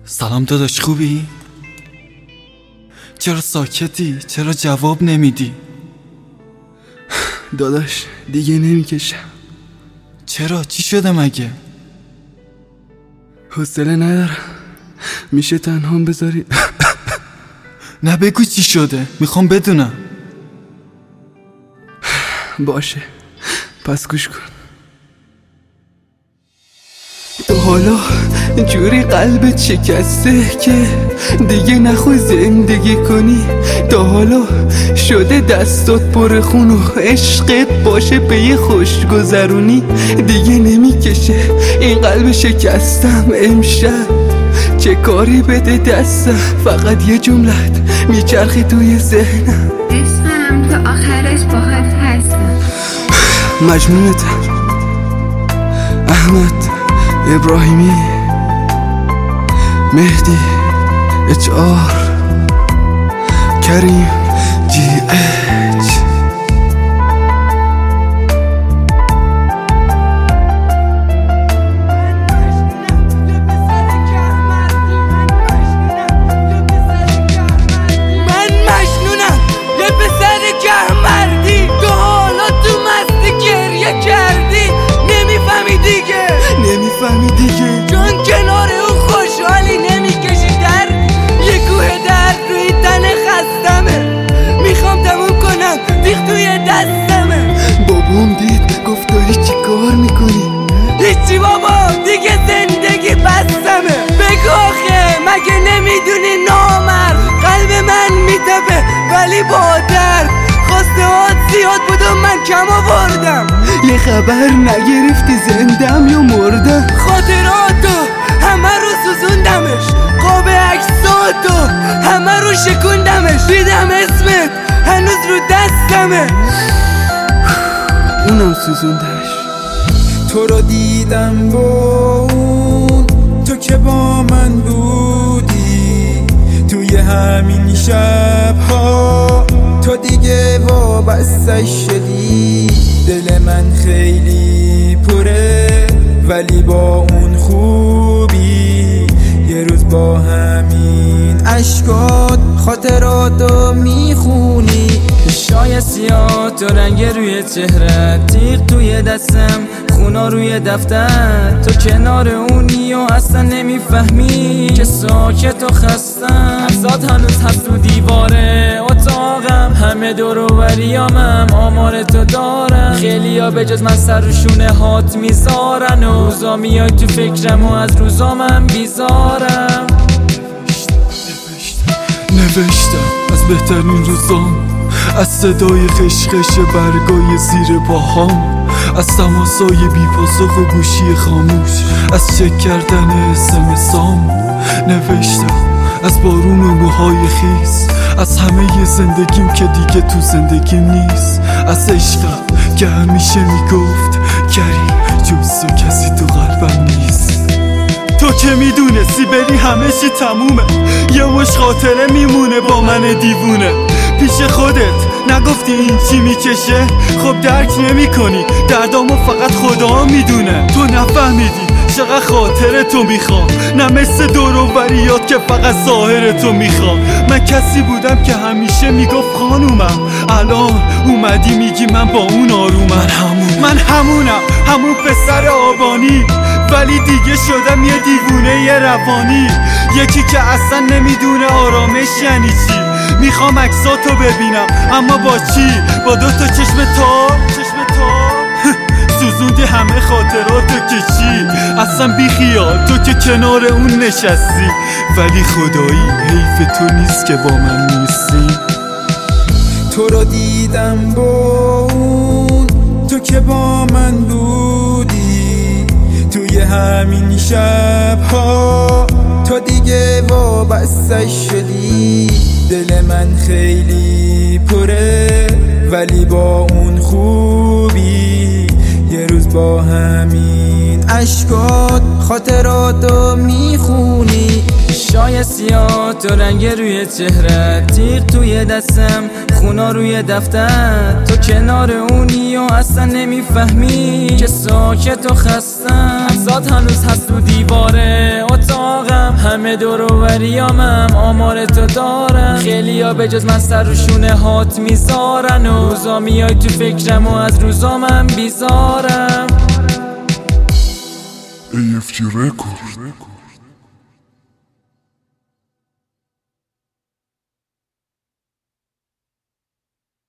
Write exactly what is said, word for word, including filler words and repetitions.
سلام داداش، خوبی؟ چرا ساکتی؟ چرا جواب نمیدی؟ داداش دیگه نمیکشم. چرا؟ چی شده مگه؟ حوصله ندارم. میشه تنهام بذاری؟ نه بگو چی شده، میخوام بدونم. باشه پس گوش کن. تو حالا جوری قلبت شکسته که دیگه نخوای زندگی کنی. تا حالا شده دستات پر خون و عشقت باشه به یه خوشگذرونی. دیگه نمیکشه این قلب شکستم امشب. چه کاری بده دستم، فقط یه جملت میچرخی توی ذهنم. عشقم تا آخرش باهات هستم. مجنونتم. احمد ابراهیمی، مهدی اچ آر، کریم جی اچ. من مجنونم یه پسر گهمردی. تو حالا تو مستی گریه کردی. نمیفهمی دیگه نمیفهمی دیگه چون کنار اون خوشحالی نمیکشی در یه کوه درد روی تن خستمه. میخوام تموم کنم دیخ توی دستمه. بابام دید گفت داری چی کار میکنی؟ هیچی بابا دیگه زندگی بستمه. بگو آخه مگه نمیدونی نامرد قلب من میتپه ولی با درد. خواسته هات زیاد بود و من کم آوردم. یه خبر نگرفتی زندم یا مردم؟ خاطراتو همه رو سوزوندمش. قاب عکساتو همه رو شکوندمش. دیدم اسمت هنوز رو دستمه. اونم سوزوندش. تو رو دیدم با اون تو که با من بودی توی همین شبها. تو دیگه وابسته شدی. دل من خیلی پره ولی با اون خوبی. یه روز با همین عشقات خاطراتو میخونی. شای سیاه تو رنگ روی چهره، تیغ توی دستم، خونا روی دفتر. تو کنار اونی و اصلا نمیفهمی که ساکت و خستم. عکسات هنوز هست تو دیواره اتاقم. همه دور و بریامم آمار تو دارم. خیلی ها به جز من سر و شونه هات میذارن و روزا میای تو فکرم و از روزا من بیزارم. نوشتم از بهترین روزام، از صدای خشخش برگای زیر پاهام، از تماسای بی پاسخ و گوشی خاموش، از چک کردن اسمسام. نوشتم از بارون و موهای خیس، از همه زندگیم که دیگه تو زندگیم نیست، از عشقم که همیشه میگفت کریم جز تو کسی تو قلبم نیست. تو که میدونستی بری همه چی تمومه، یه مش خاطره میمونه با من دیوونه. پیش خودت نگفتی این چی میکشه؟ خب درک نمی کنی دردامو فقط خدا میدونه. تو نفهمیدی چقدر خاطر تو میخوام، نه مثل دوروبریات که فقط ظاهر تو میخوام. من کسی بودم که همیشه میگفت خانومم، الان اومدی میگی من با اون آرومم. من همون من همونم همون پسر آبانی، ولی دیگه شدم یه دیوونه یه روانی. یکی که اصلا نمیدونه آرامش یعنی چی. میخوام عکساتو ببینم اما با چی؟ با دو تا چشم تا چشم تا سوزوندی همه خاطراتو که چی؟ اصلا بی خیال تو که کنار اون نشستی، ولی خدایی حیف تو نیست که با من نیستی. تو رو دیدم با اون تو که با من بودی توی همین شبها. تو دیگه وابسته شدی. دل من خیلی پره ولی با اون خوبی. یه روز با همین عشقات خاطراتو میخونی. شای سیاه تو رنگ روی چهره، تیغ توی دستم، خونا روی دفتر. تو کنار اونی و اصلا نمیفهمی که ساکت و خستم. عکسات هنوز هست تو دیواره اتاقم. همه دوروریامم آمار تو دارم، خیلی ها به جز من سر رو شونه هات میذارن و روزا میای تو فکرم و از روزا من بیزارم. ای اف جی Record